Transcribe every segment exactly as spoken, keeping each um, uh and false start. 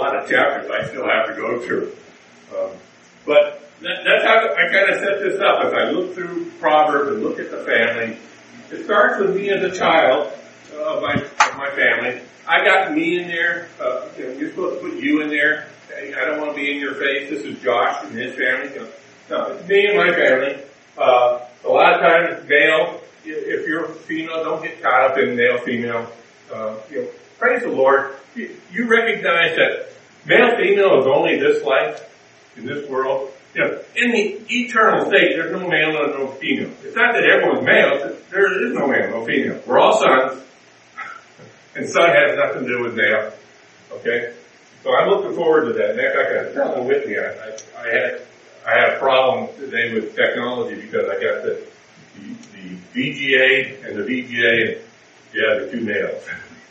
lot of chapters I still have to go through. Um, but that, that's how I kind of set this up. As I look through Proverbs and look at the family, it starts with me as a child uh, of, my, of my family. I got me in there. Uh, you know, you're supposed to put you in there. I don't want to be in your face. This is Josh and his family. You know, no, it's me and my family. Uh, a lot of times, male. If you're female, don't get caught up in male, female. Uh, you know, praise the Lord. You, you recognize that male, female is only this life in this world. You know, in the eternal state, there's no male and no female. It's not that everyone's male. There is no male, no female. We're all sons. And son has nothing to do with male. Okay? So I'm looking forward to that. In fact, I got telling Whitney, I, I, I had I had a problem today with technology because I got the the, the V G A and the V G A, and yeah, the two males.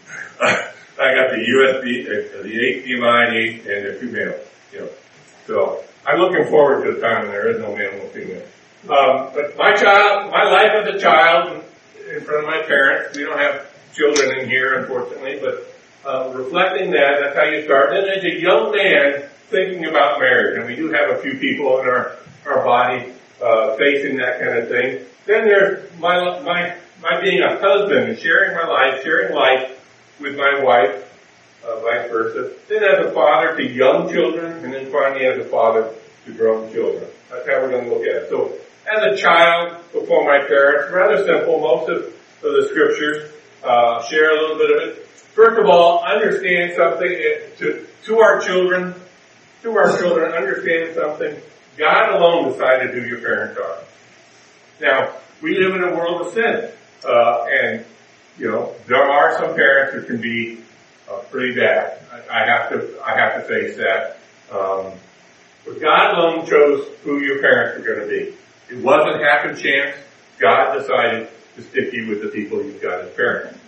I got the U S B, uh, the H D M I and the two males. You know, so I'm looking forward to the time when there is no male, no female. Um, but my child, my life as a child, in front of my parents, we don't have children in here, unfortunately, but uh, reflecting that, that's how you start. Then as a young man thinking about marriage, and we do have a few people in our, our body uh, facing that kind of thing. Then there's my, my, my being a husband and sharing my life, sharing life with my wife, uh, vice versa. Then as a father to young children, and then finally as a father to grown children. That's how we're going to look at it. So as a child before my parents, rather simple, most of, of the scriptures. Uh, share a little bit of it. First of all, understand something to, to our children, to our children, understand something. God alone decided who your parents are. Now, we live in a world of sin, uh, and, you know, there are some parents who can be, uh, pretty bad. I, I have to, I have to face that. Um, but God alone chose who your parents were going to be. It wasn't happen chance. God decided to stick you with the people you've got as parents.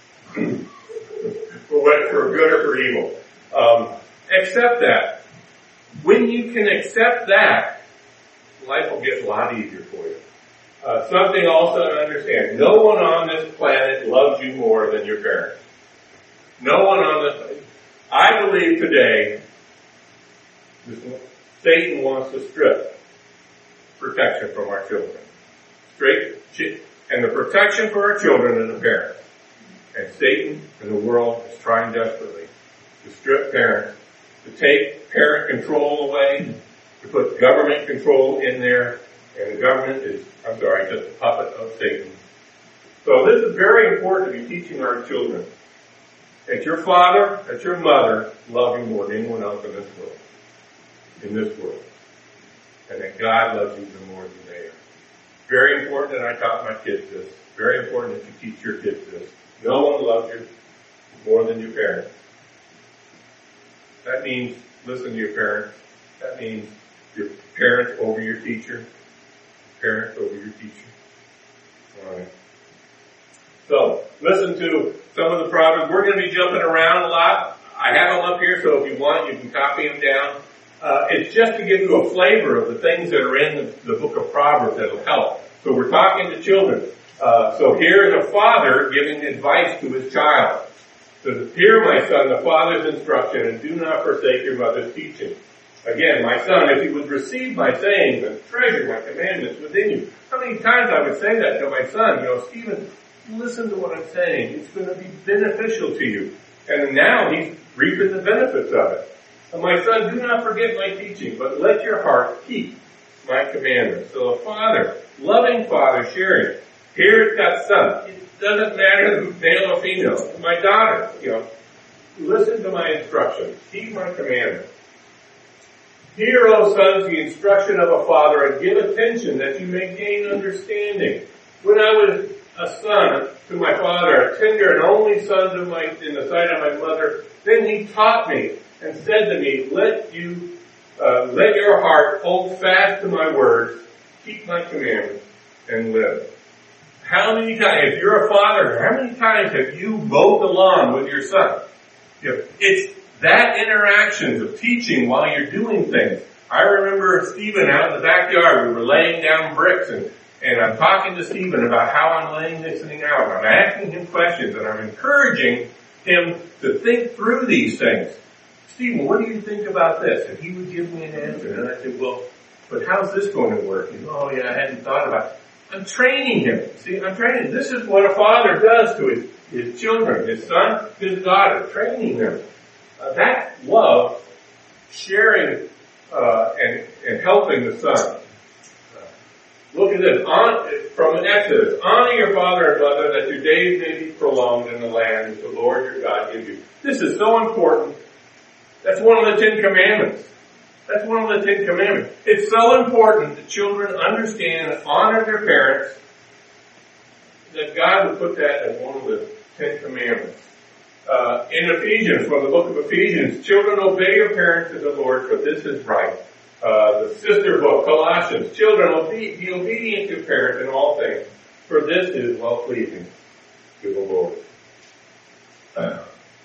for, what, for good or for evil. Um, accept that. When you can accept that, life will get a lot easier for you. Uh, something also to understand. No one on this planet loves you more than your parents. No one on this, I believe today, Satan wants to strip protection from our children. Straight, and the protection for our children is the parents. And Satan and the world is trying desperately to strip parents, to take parent control away, to put government control in there, and the government is, I'm sorry, just a puppet of Satan. So this is very important to be teaching our children that your father, that your mother love you more than anyone else in this world. In this world. And that God loves you even more than they are. Very important that I taught my kids this. Very important that you teach your kids this. No one loves you more than your parents. That means listen to your parents. That means your parents over your teacher. Parents over your teacher. Alright. So, listen to some of the Proverbs. We're going to be jumping around a lot. I have them up here, so if you want, you can copy them down. Uh, it's just to give you a flavor of the things that are in the, the book of Proverbs that will help. So we're talking to children. Uh, so here is a father giving advice to his child. So hear, my son, the father's instruction, and do not forsake your mother's teaching. Again, my son, if you would receive my sayings and treasure my commandments within you. How many times I would say that to my son, you know, Stephen, listen to what I'm saying. It's going to be beneficial to you. And now he's reaping the benefits of it. And my son, do not forget my teaching, but let your heart keep my commandments. So a father, loving father, sharing. Here it's got son. It doesn't matter who's male or female. My daughter, you know, listen to my instructions. Keep my commandments. Hear, O sons, the instruction of a father, and give attention that you may gain understanding. When I was a son to my father, a tender and only son to my, in the sight of my mother, then he taught me and said to me, let you, uh, let your heart hold fast to my words, keep my commandments, and live. How many times, if you're a father, how many times have you mowed the lawn with your son? You know, it's that interactions of teaching while you're doing things. I remember Stephen out in the backyard, we were laying down bricks, and, and I'm talking to Stephen about how I'm laying this thing out. I'm asking him questions, and I'm encouraging him to think through these things. Stephen, what do you think about this? And he would give me an answer. And I said, well, but how's this going to work? And, oh, yeah, I hadn't thought about it. I'm training him. See, I'm training him. This is what a father does to his, his children, his son, his daughter, training them. Uh, that love, sharing uh, and, and helping the son. Uh, look at this. On, from an Exodus. Honor your father and mother that your days may be prolonged in the land that the Lord your God gives you. This is so important. That's one of the Ten Commandments. That's one of the Ten Commandments. It's so important that children understand and honor their parents that God would put that as one of the Ten Commandments. Uh, in Ephesians, from the book of Ephesians, children, obey your parents in the Lord, for this is right. Uh, the sister book, Colossians, children, obe- be obedient to parents in all things, for this is well-pleasing to the Lord. Uh,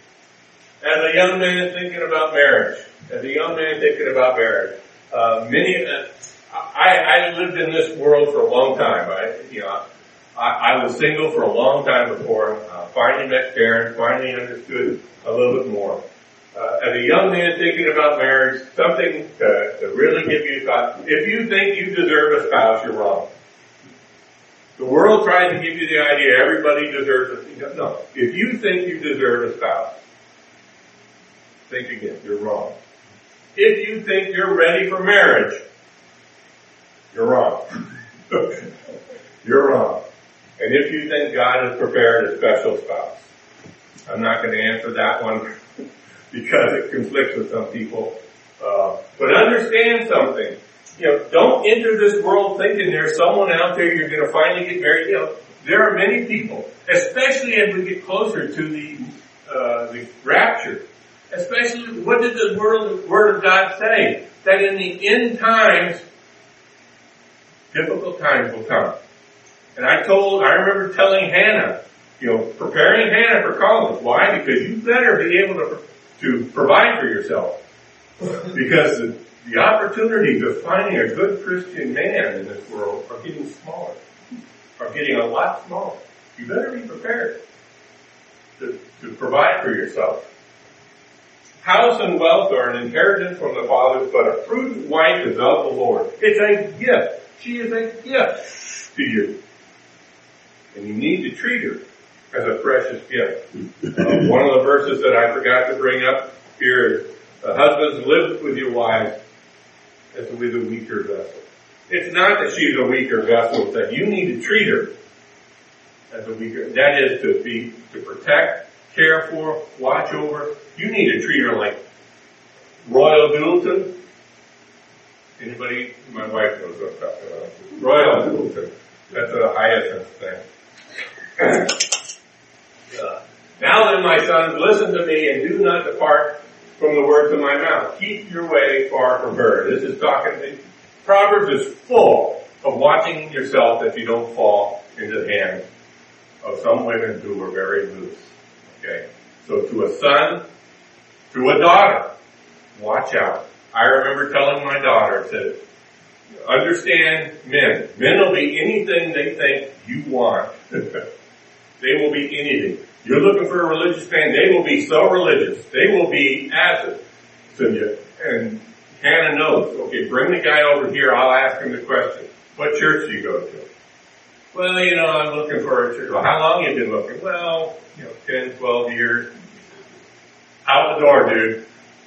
as a young man thinking about marriage, as a young man thinking about marriage, uh, many, uh, I, I lived in this world for a long time. I, you know, I, I was single for a long time before, uh, finally met Karen, finally understood a little bit more. Uh, as a young man thinking about marriage, something to, to really give you a thought. If you think you deserve a spouse, you're wrong. The world tries to give you the idea everybody deserves a, no. If you think you deserve a spouse, think again, you're wrong. If you think you're ready for marriage, you're wrong. You're wrong. And if you think God has prepared a special spouse, I'm not going to answer that one because it conflicts with some people. Uh, but understand something. You know, don't enter this world thinking there's someone out there you're going to finally get married. You know, there are many people, especially as we get closer to the uh, the rapture. Especially, what did the word, word of God say? That in the end times, difficult times will come. And I told, I remember telling Hannah, you know, preparing Hannah for college. Why? Because you better be able to to provide for yourself. Because the, the opportunities of finding a good Christian man in this world are getting smaller. Are getting a lot smaller. You better be prepared to, to provide for yourself. House and wealth are an inheritance from the fathers, but a prudent wife is of the Lord. It's a gift. She is a gift to you. And you need to treat her as a precious gift. Uh, one of the verses that I forgot to bring up here is, uh, husbands, live with your wives as with a weaker vessel. It's not that she's a weaker vessel, it's that you need to treat her as a weaker. That is to be, to protect, care for, watch over. You need to treat her like Royal Doodleton. Anybody? My wife knows what I'm talking about. Royal Doodleton. That's a hyacinth thing. uh, now then, my sons, listen to me and do not depart from the words of my mouth. Keep your way far from her. This is talking, Proverbs is full of watching yourself that you don't fall into the hands of some women who are very loose. Okay? So to a son, to a daughter, watch out. I remember telling my daughter to understand men. Men will be anything they think you want. They will be anything. You're looking for a religious man, they will be so religious. They will be acid to you. And Hannah knows, okay, bring the guy over here, I'll ask him the question. What church do you go to? Well, you know, I'm looking for a church. Well, how long have you been looking? Well, you know, ten, twelve years. Out the door, dude.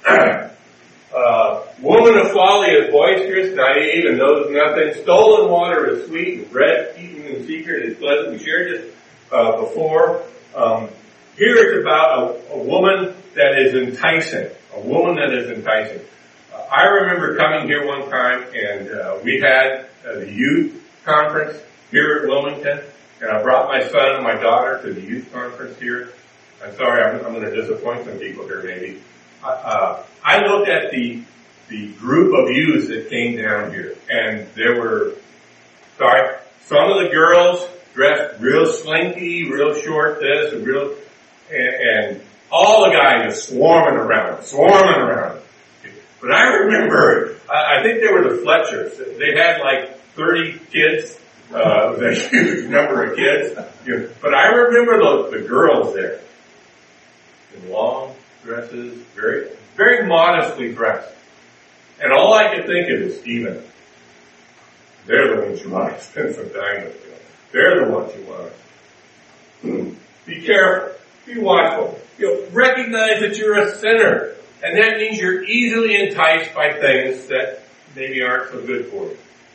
uh, woman of folly is boisterous, naive, and knows nothing. Stolen water is sweet, and bread eaten in secret is pleasant. We shared this uh, before. Um, here it's about a, a woman that is enticing. A woman that is enticing. Uh, I remember coming here one time, and uh, we had uh, the youth conference here at Wilmington, and I brought my son and my daughter to the youth conference here. I'm sorry, I'm, I'm going to disappoint some people here maybe. Uh, I looked at the the group of youths that came down here, and there were, sorry, some of the girls dressed real slinky, real short this, and real, and, and all the guys just swarming around, swarming around. But I remember, I, I think they were the Fletchers. They had like thirty kids, uh, a huge number of kids. You know, but I remember the, the girls there in long dresses, very, very modestly dressed. And all I could think of is, Stephen, they're the ones you want to spend some time with. You know. They're the ones you want to. Be careful. Be watchful. You know, recognize that you're a sinner. And that means you're easily enticed by things that maybe aren't so good for you.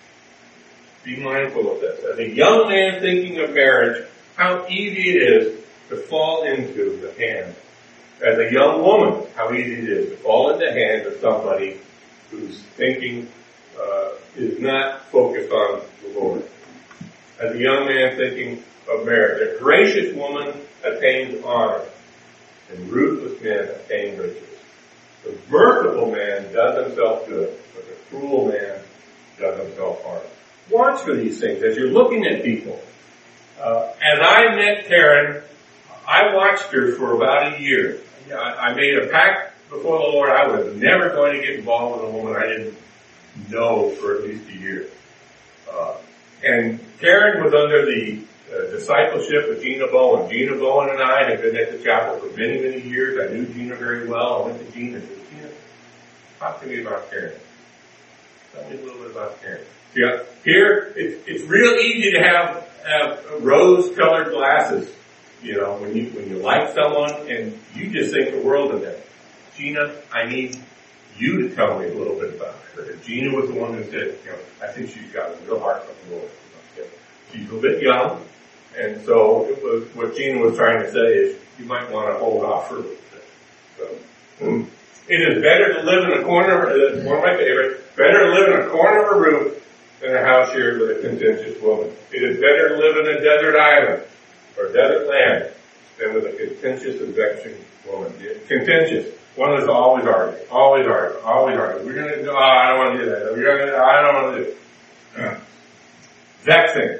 Be mindful of this. As a young man thinking of marriage, how easy it is to fall into the hands. As a young woman, how easy it is to fall into the hands of somebody whose thinking uh, is not focused on the Lord. As a young man thinking of marriage, a gracious woman attains honor, and ruthless men attain riches. The merciful man does himself good, but the cruel man does himself harm. Watch for these things as you're looking at people. Uh, as I met Karen, I watched her for about a year. I, I made a pact before the Lord I was never going to get involved with a woman I didn't know for at least a year. Uh, and Karen was under the uh, discipleship of Gina Bowen. Gina Bowen and I had been at the chapel for many, many years. I knew Gina very well. I went to Gina and said, Gina, talk to me about Karen. Tell me a little bit about Karen. See, here, it, it's real easy to have, have rose-colored glasses, you know, when you when you like someone and you just think the world of them. Gina, I need you to tell me a little bit about her. Gina was the one who said, you know, I think she's got a real heart for the Lord. She's a bit young, and so it was, what Gina was trying to say is you might want to hold off for a little bit. So, mm. It is better to live in a corner, it's one of my favorites, better to live in a corner of a roof than a house shared with a contentious woman. It is better to live in a desert island or desert land than with a contentious and vexing woman. Contentious. One is always arguing, always arguing, always arguing. We're going to do, oh, I don't want to do that. We're going to, I don't want to do it. Vexing.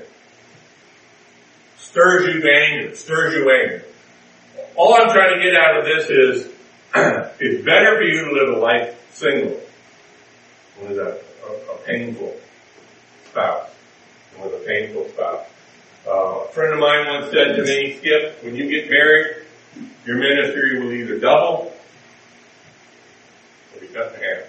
Stirs you to anger, stirs you anger. All I'm trying to get out of this is, it's better for you to live a life single with a, a, a painful spouse, with a painful spouse. Uh, a friend of mine once said to me, Skip, when you get married, your ministry will either double or be cut in half.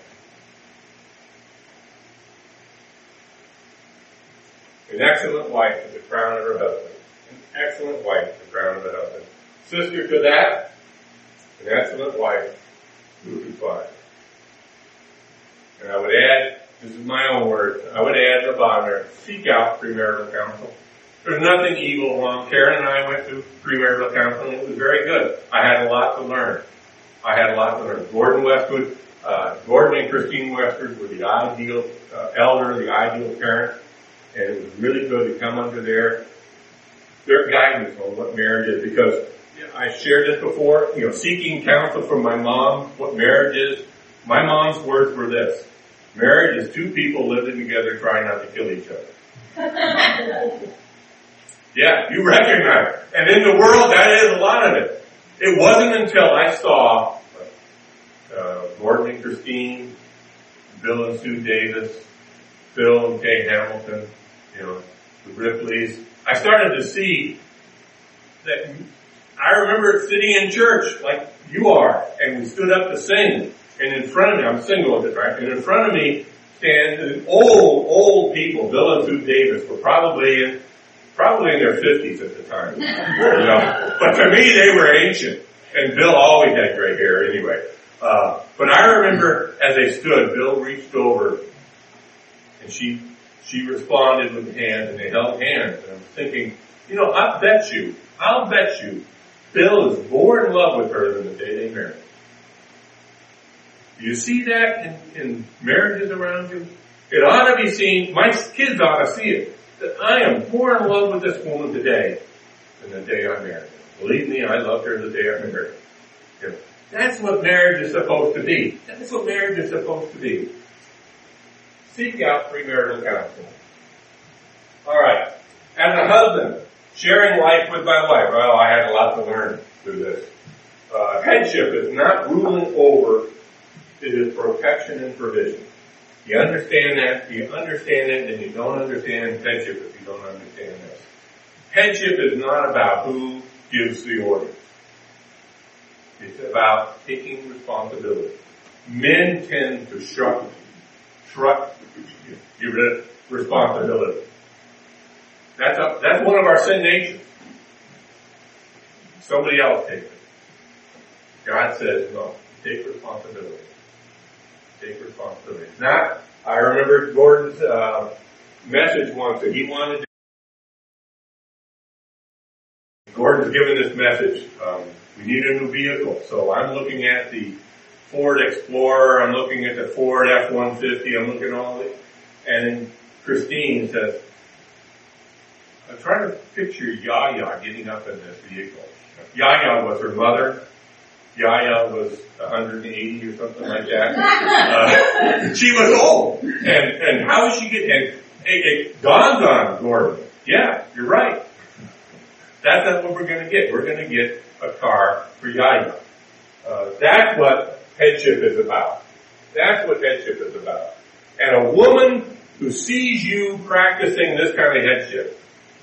An excellent wife is the crown of her husband. An excellent wife is the crown of her husband. Sister to that, an excellent wife, who could find? And I would add, this is my own word, I would add at the bottom there, seek out premarital counsel. There's nothing evil wrong. Karen and I went to premarital counseling. It was very good. I had a lot to learn. I had a lot to learn. Gordon Westwood, uh, Gordon and Christine Westwood were the ideal uh, elder, the ideal parent, and it was really good to come under their their guidance on what marriage is, because I shared this before, you know, seeking counsel from my mom, what marriage is. My mom's words were this: marriage is two people living together trying not to kill each other. Yeah, you recognize it. And in the world, that is a lot of it. It wasn't until I saw uh, Gordon and Christine, Bill and Sue Davis, Phil and Kay Hamilton, you know, the Ripleys, I started to see that. I remember sitting in church like you are, and we stood up to sing, and in front of me, I'm single at the time, and in front of me stand old, old people. Bill and Sue Davis were probably in, probably in their fifties at the time. You know? But to me, they were ancient, and Bill always had gray hair anyway. Uh, but I remember as they stood, Bill reached over, and she, she responded with hands, and they held hands, and I was thinking, you know, I bet you, I'll bet you, Bill is more in love with her than the day they married. Do you see that in, in marriages around you? It ought to be seen, my kids ought to see it, that I am more in love with this woman today than the day I married her. Believe me, I loved her the day I married her. That's what marriage is supposed to be. That's what marriage is supposed to be. Seek out premarital counsel. Alright. As a husband, sharing life with my wife. Well, I had a lot to learn through this. Uh, headship is not ruling over, it is protection and provision. You understand that, you understand it, and you don't understand headship if you don't understand this. Headship is not about who gives the order. It's about taking responsibility. men tend to shrug, shrug, give it responsibility. That's a, that's one of our sin natures. Somebody else takes it. God says, no, take responsibility. Take responsibility. It's not, I remember Gordon's uh, message once that he wanted to. Gordon's given this message. Um, we need a new vehicle. So I'm looking at the Ford Explorer. I'm looking at the Ford F one fifty. I'm looking at all it. And Christine says, I'm trying to picture Yaya getting up in this vehicle. Yaya was her mother. Yaya was one hundred eighty or something like that. Uh, she was old. And, and how is she getting, and it, it dawns on Gordon. Yeah, you're right. That's not what we're going to get. We're going to get a car for Yaya. Uh, that's what headship is about. That's what headship is about. And a woman who sees you practicing this kind of headship,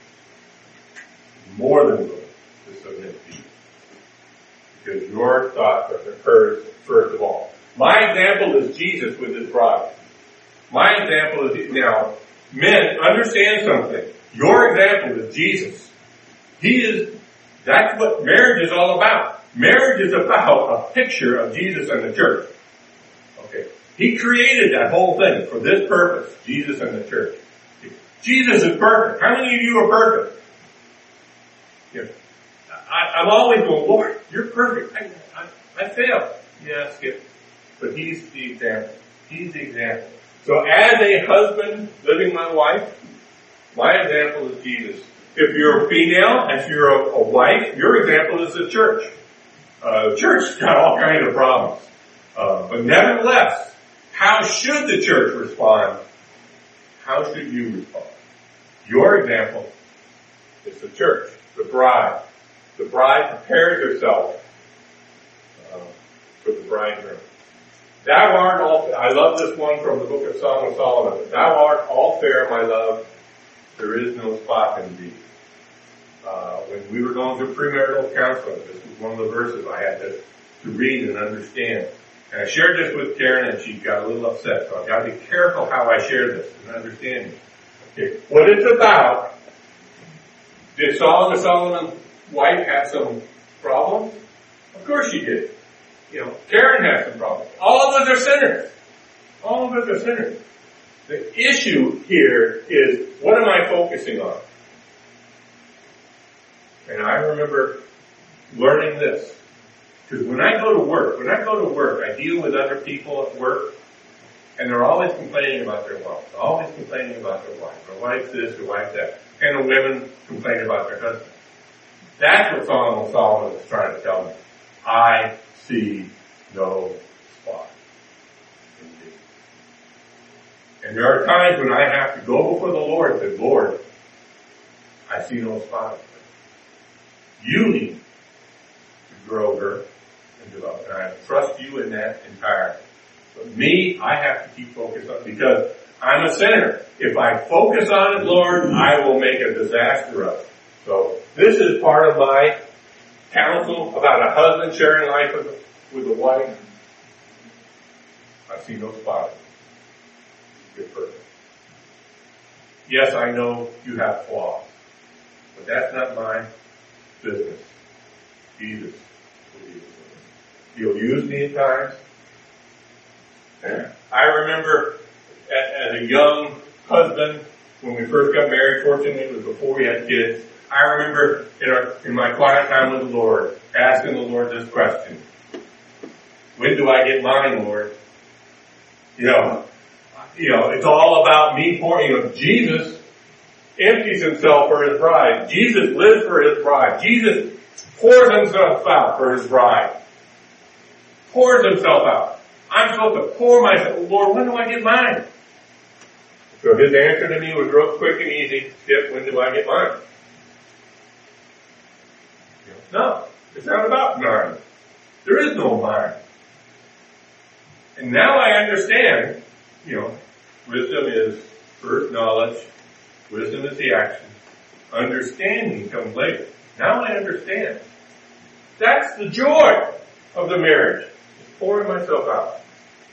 more than willing to submit to you. Because your thoughts are hers first of all. My example is Jesus with his bride. My example is, now, men, understand something. Your example is Jesus. He is, that's what marriage is all about. Marriage is about a picture of Jesus and the church. Okay. He created that whole thing for this purpose, Jesus and the church. Jesus is perfect. How many of you are perfect? Yeah. I, I'm always going, Lord, you're perfect. I, I, I fail. Yeah, Skip. But he's the example. He's the example. So as a husband living my wife, my example is Jesus. If you're a female, if you're a, a wife, your example is the church. Uh, the church's got all kinds of problems. Uh, but nevertheless, how should the church respond? How should you respond? Your example is the church, the bride. The bride prepares herself uh, for the bridegroom. Thou art all, I love this one from the book of Song of Solomon. Thou art all fair, my love. There is no spot in thee. Uh, when we were going through premarital counseling, this was one of the verses I had to, to read and understand. And I shared this with Karen and she got a little upset. So I've got to be careful how I share this and understand it. Okay. What it's about, did Song of Solomon's wife have some problems? Of course she did. You know, Karen has some problems. All of us are sinners. All of us are sinners. The issue here is, what am I focusing on? And I remember learning this. Because when I go to work, when I go to work, I deal with other people at work, and they're always complaining about their wives. Always complaining about their wife. Their wife's this, their wife's that. And the women complain about their husband. That's what Song of Solomon is trying to tell me. I see no spot in thee. And there are times when I have to go before the Lord and say, Lord, I see no spot in thee. You need to grow her and develop. And I trust you in that entirely. But me, I have to keep focused on it because I'm a sinner. If I focus on it, Lord, I will make a disaster of it. So this is part of my counsel about a husband sharing life with, with a wife. I see no spot. You're perfect. Yes, I know you have flaws, but that's not my business. Jesus will use me. He'll use me at times. I remember as a young husband, when we first got married, fortunately it was before we had kids, I remember in, our, in my quiet time with the Lord, asking the Lord this question. When do I get mine, Lord? You know, you know, it's all about me pouring. You know, Jesus empties himself for his bride. Jesus lives for his bride. Jesus pours himself out for his bride. Pours himself out. I'm supposed to pour myself. Lord, when do I get mine? So his answer to me was real quick and easy. Skip, when do I get mine? No, it's not about mine. There is no mine. And now I understand, you know, wisdom is first knowledge. Wisdom is the action. Understanding comes later. Now I understand. That's the joy of the marriage. It's pouring myself out.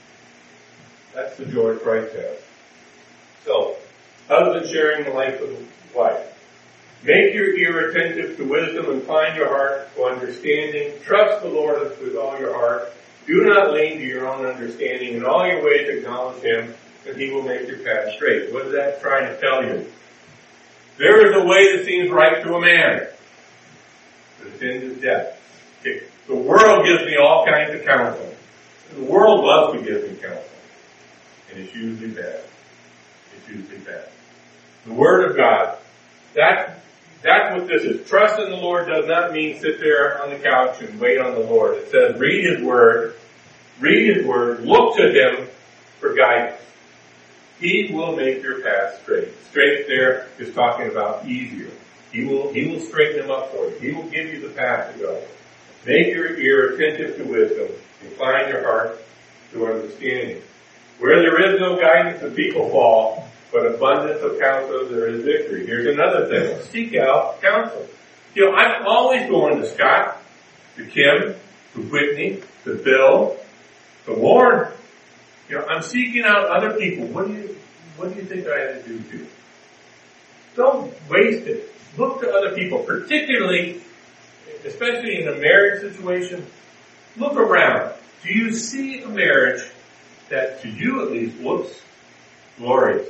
That's the joy Christ has. So, husband sharing the life of the wife. Make your ear attentive to wisdom, incline your heart to understanding. Trust the Lord with all your heart. Do not lean to your own understanding. In all your ways acknowledge Him, and He will make your path straight. What is that trying to tell you? There is a way that seems right to a man, but its end is death. Okay. The world gives me all kinds of counsel. The world loves to give me counsel. And it's usually bad. It's usually bad. The Word of God. That, that's what this is. Trust in the Lord does not mean sit there on the couch and wait on the Lord. It says read His Word. Read His Word. Look to Him for guidance. He will make your path straight. Straight there is talking about easier. He will, He will straighten them up for you. He will give you the path to go. Make your ear attentive to wisdom. Incline your heart to understanding. Where there is no guidance, the people fall, but abundance of counsel, there is victory. Here's another thing. Seek out counsel. You know, I'm always going to Scott, to Kim, to Whitney, to Bill, to Lauren. You know, I'm seeking out other people. What do you, what do you think I have to do here? Don't waste it. Look to other people, particularly, especially in a marriage situation. Look around. Do you see a marriage that, to you at least, looks glorious?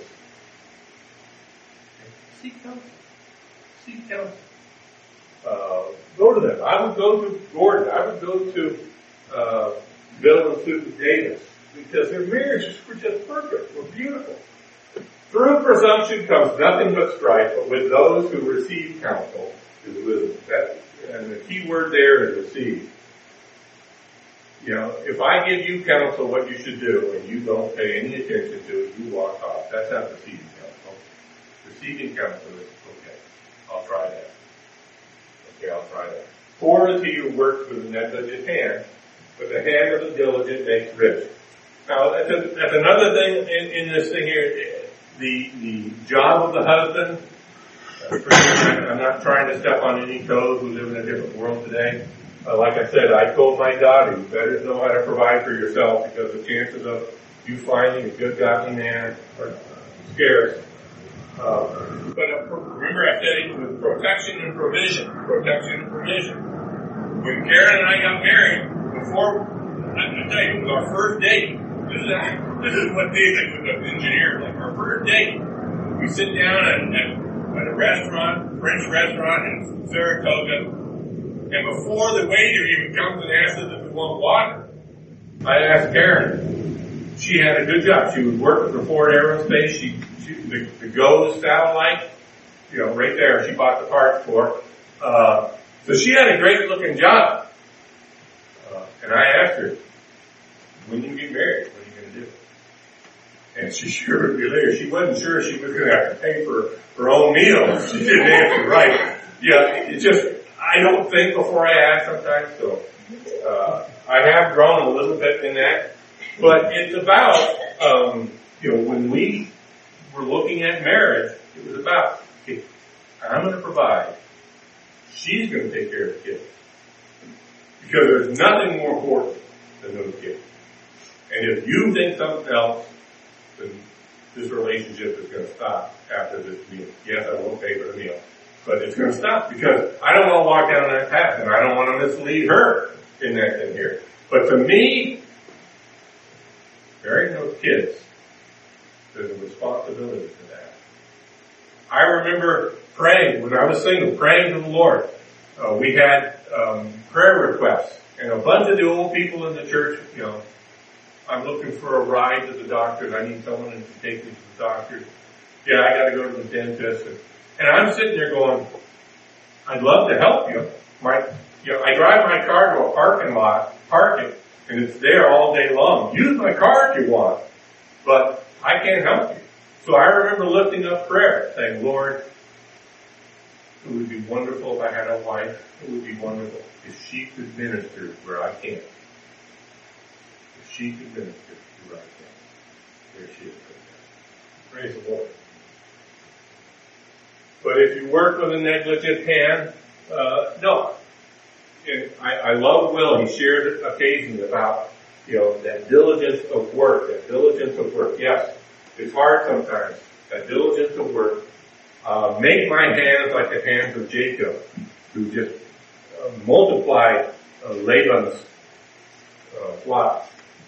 Seek counsel. Seek counsel. Uh, go to them. I would go to Gordon. I would go to uh, Bill and Susan Davis, because their marriages were just perfect. Were beautiful. Through presumption comes nothing but strife, but with those who receive counsel is wisdom. That, and the key word there is receive. You know, if I give you counsel what you should do and you don't pay any attention to it, you walk off. That's not receiving counsel. Receiving counsel is, okay, I'll try that. Okay, I'll try that. Poor is he who works with a negligent hand, but the hand of the diligent makes rich. Now, that's, a, that's another thing in, in this thing here. The, the job of the husband, uh, I'm not trying to step on any toes. We live in a different world today. Uh, like I said, I told my daughter, you better know how to provide for yourself, because the chances of you finding a good godly man are scarce. Uh, but uh, remember I said it was protection and provision. Protection and provision. When Karen and I got married, before, I, I tell you, it was our first date. This is, this is what they did with the engineer. Like our first date, we sit down at, at, at a restaurant, French restaurant in Saratoga. And before the waiter even comes and asks us if we want water, I asked Karen. She had a good job. She was working for Ford Aerospace. She, she the, the GOES satellite, you know, right there. She bought the parts for. Uh, so she had a great looking job. Uh, and I asked her, when you get married, what are you going to do? And she sure would be later. She wasn't sure she was going to have to pay for her own meals. She didn't answer right. Yeah, it just. I don't think before I ask sometimes, so uh, I have grown a little bit in that. But it's about, um, you know, when we were looking at marriage, it was about, okay, I'm going to provide. She's going to take care of the kids. Because there's nothing more important than those kids. And if you think something else, then this relationship is going to stop after this meal. Yes, I will pay for the meal. But it's going to stop, because I don't want to walk down that path, and I don't want to mislead her in that thing here. But to me, marrying those kids, there's a responsibility for that. I remember praying, when I was single, praying to the Lord. Uh, we had um, prayer requests, and a bunch of the old people in the church, you know, I'm looking for a ride to the doctor. I need someone to take me to the doctor. Yeah, I got to go to the dentist. And, And I'm sitting there going, I'd love to help you. My, you know, I drive my car to a parking lot, park it, and it's there all day long. Use my car if you want, but I can't help you. So I remember lifting up prayer, saying, Lord, it would be wonderful if I had a wife. It would be wonderful if she could minister where I can't. If she could minister where I can't. There she is. Praise the Lord. But if you work with a negligent hand, uh, no. And I, I love Will. He shared occasionally about You know, that diligence of work, that diligence of work. Yes, it's hard sometimes. That diligence of work. Uh, make my hands like the hands of Jacob, who just uh, multiplied uh, Laban's uh, flocks.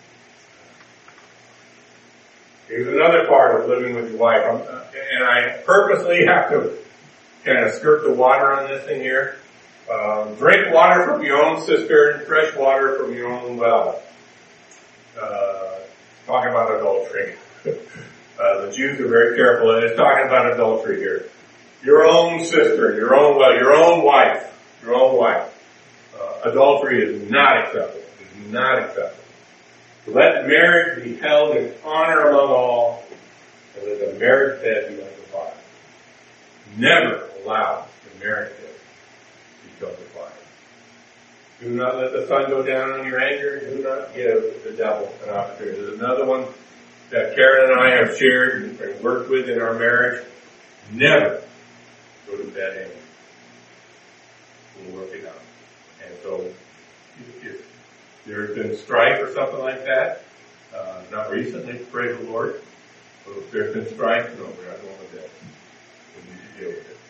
Here's another part of living with your wife. I'm, uh, and I purposely have to kind of skirt the water on this thing here. Uh, drink water from your own cistern, fresh water from your own well. Uh, talking about adultery. uh, the Jews are very careful, and it's talking about adultery here. Your own cistern, your own well, your own wife, your own wife. Uh, adultery is not acceptable. It is not acceptable. Let marriage be held in honor among all, and let the marriage bed be undefiled. Never allow the marriage bed to be undefiled. Do not let the sun go down on your anger. Do not give the devil an opportunity. There's another one that Karen and I have shared and worked with in our marriage. Never go to bed angry. We'll work it out. And so, if, if there's been strife or something like that, uh, not recently, praise the Lord, but if there's been strife, no, we're not going to bed. We need to deal with it.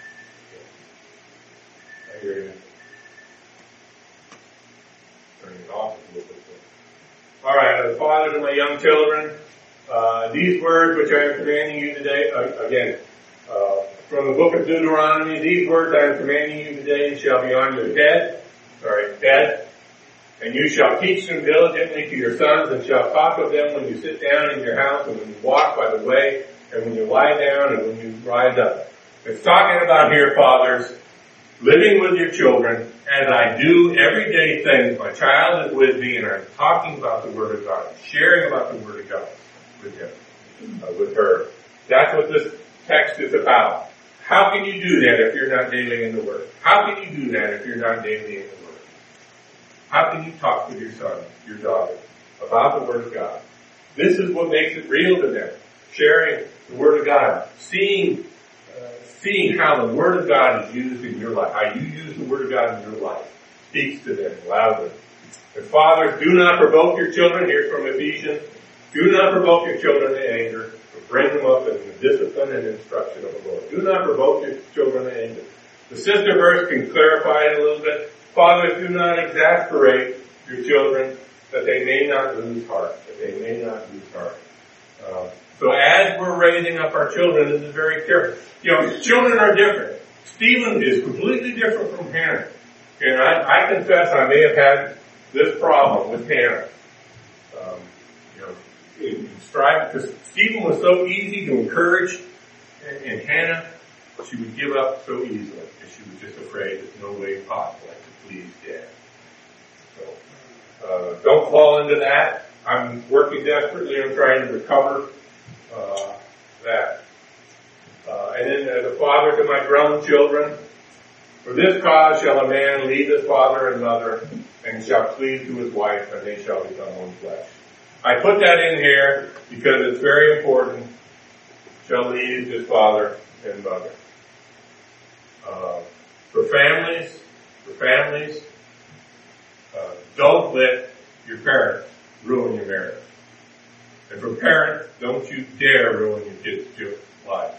So, I hear you. Turning it off a little bit. All right, as a father to my young children, uh, these words which I am commanding you today, uh, again, uh, from the book of Deuteronomy, these words I am commanding you today shall be on your head, sorry, head, and you shall teach them diligently to your sons, and shall talk of them when you sit down in your house, and when you walk by the way, and when you lie down, and when you rise up. It's talking about here, fathers, living with your children, as I do everyday things. My child is with me, and I'm talking about the Word of God, sharing about the Word of God with him, uh, with her. That's what this text is about. How can you do that if you're not daily in the Word? How can you do that if you're not daily in the Word? How can you talk with your son, your daughter, about the Word of God? This is what makes it real to them. Sharing the Word of God. Seeing, uh, seeing how the Word of God is used in your life. How you use the Word of God in your life. Speaks to them loudly. And fathers, do not provoke your children. Here's from Ephesians. Do not provoke your children to anger, but bring them up in the discipline and instruction of the Lord. Do not provoke your children to anger. The sister verse can clarify it a little bit. Fathers, do not exasperate your children, that they may not lose heart. That they may not lose heart. Uh, so as we're raising up our children, this is very careful. You know, children are different. Stephen is completely different from Hannah. And I, I confess I may have had this problem with Hannah. Um, you know, in, in strife, because Stephen was so easy to encourage, and, and Hannah, she would give up so easily, because she was just afraid there's no way possible to please Dad. So, uh, don't fall into that. I'm working desperately on trying to recover uh, that. Uh, and then as a father to my grown children, for this cause shall a man leave his father and mother, and shall cleave to his wife, and they shall become one flesh. I put that in here because it's very important. Shall leave his father and mother. Uh, for families, for families, uh, don't let your parents ruin your marriage. And for parents, don't you dare ruin your kids' lives.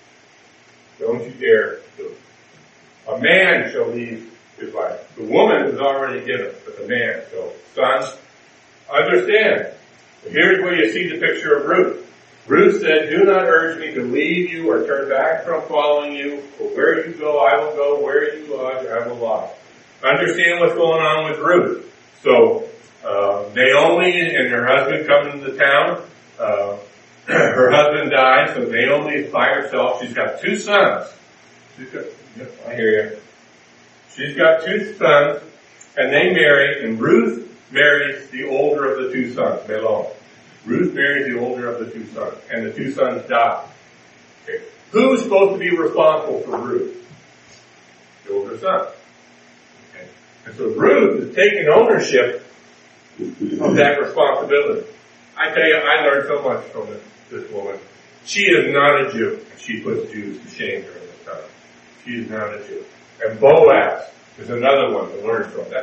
Don't you dare do it. A man shall leave his wife. The woman is already given, but the man. So, sons, understand. Here's where you see the picture of Ruth. Ruth said, do not urge me to leave you or turn back from following you. For where you go, I will go. Where you lodge, I will lodge. Understand what's going on with Ruth. So, uh, Naomi and her husband come into the town. Uh, her husband died, so Naomi is by herself. She's got two sons. She's got, yep, I hear you. She's got two sons, and they marry, and Ruth marries the older of the two sons, Mahlon. Ruth marries the older of the two sons, and the two sons die. Okay. Who's supposed to be responsible for Ruth? The older son. Okay. And so Ruth is taking ownership of that responsibility. I tell you, I learned so much from this, this woman. She is not a Jew, and she puts Jews to shame during this time. She is not a Jew. And Boaz is another one to learn from. That's a,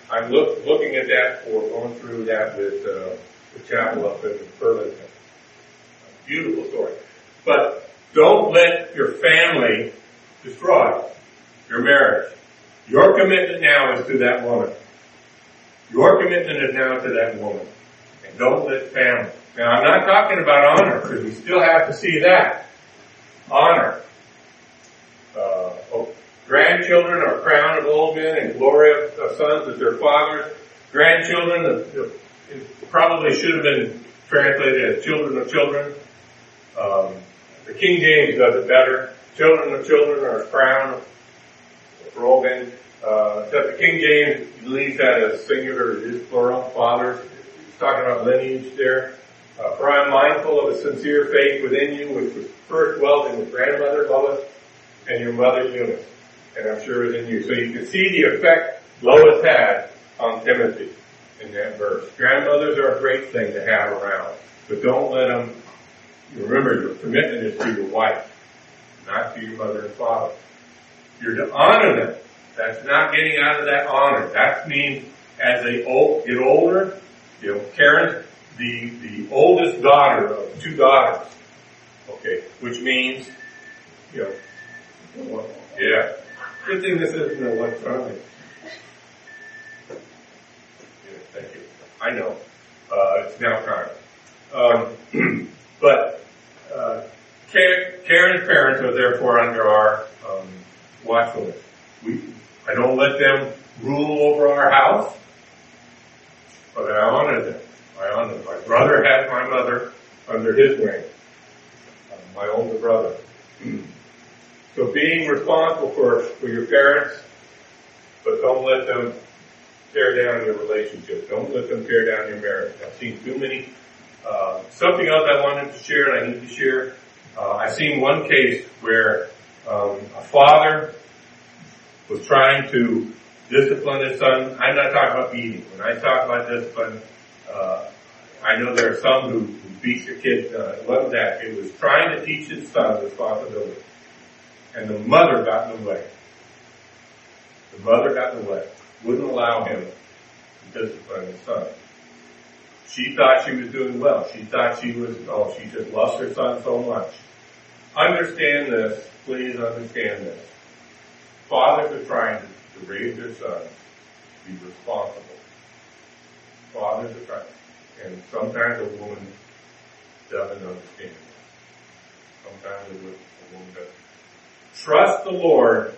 I'm look, looking at that or going through that with uh, the chapel up in Burlington. A beautiful story. But don't let your family destroy your marriage. Your commitment now is to that woman. Your commitment is now to that woman. And don't let family. Now, I'm not talking about honor, because we still have to see that. Honor. Uh, oh, grandchildren are crown of old men and glory of, of sons as their fathers. Grandchildren, uh, it probably should have been translated as children of children. Um, the King James does it better. Children of children are a crown for old men. Uh, except the King James leaves that as singular, it is plural, fathers. He's talking about lineage there. Uh, for I am mindful of a sincere faith within you, which was first dwelt in your grandmother Lois and your mother Eunice, and I'm sure is in you. So you can see the effect Lois had on Timothy in that verse. Grandmothers are a great thing to have around, but don't let them, remember your commitment is to your wife, not to your mother and father. You're to honor them. That's not getting out of that honor. That means as they old, get older, you know, Karen's the, the oldest daughter of two daughters. Okay, which means, you know, yeah. Good thing this isn't electronic. Yeah, thank you. I know. Uh, it's now time. Um, but, uh, Karen's parents are therefore under our, um, watchfulness. We, I don't let them rule over our house, but I honor them. I honor them. My brother had my mother under his wing. Uh, my older brother. So being responsible for, for your parents, but don't let them tear down your relationship. Don't let them tear down your marriage. I've seen too many. Uh, something else I wanted to share and I need to share. Uh, I've seen one case where um, a father was trying to discipline his son. I'm not talking about beating. When I talk about discipline, uh, I know there are some who, who beat their kids. Uh, it wasn't that. It was trying to teach his son responsibility. And the mother got in the way. The mother got in the way. Wouldn't allow him to discipline his son. She thought she was doing well. She thought she was, oh, she just loves her son so much. Understand this. Please understand this. Fathers are trying to, to raise their sons to be responsible. Fathers are trying. And sometimes a woman doesn't understand. Sometimes a woman doesn't. Trust the Lord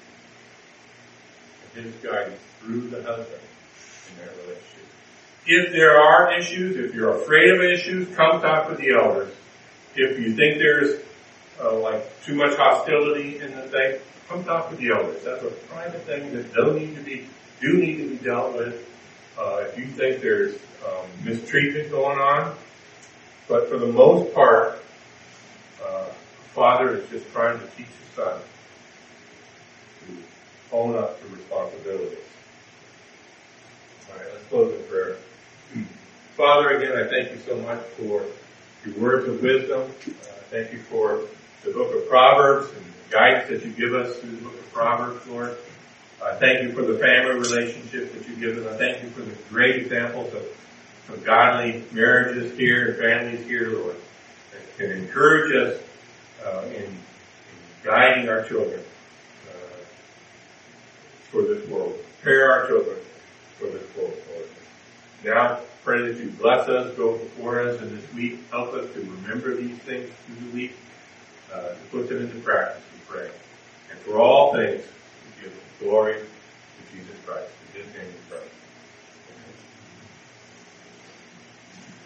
and His guidance through the husband in that relationship. If there are issues, if you're afraid of issues, come talk with the elders. If you think there's uh, like too much hostility in the thing, come talk with the elders. That's a private thing that do need to be do need to be dealt with. Uh, if you think there's um, mistreatment going on, but for the most part, uh, a father is just trying to teach his son to own up to responsibilities. All right, let's close in prayer. Father, again, I thank you so much for your words of wisdom. Uh, thank you for the book of Proverbs and the guidance that you give us through the book of Proverbs, Lord. I thank you for the family relationship that you give us. I thank you for the great examples of, of godly marriages here and families here, Lord, that can encourage us uh, in, in guiding our children uh, for this world. Prepare our children for this world, Lord. Now, pray that you bless us, go before us in this week. Help us to remember these things through the week, uh, to put them into practice, we pray. And for all things, we give glory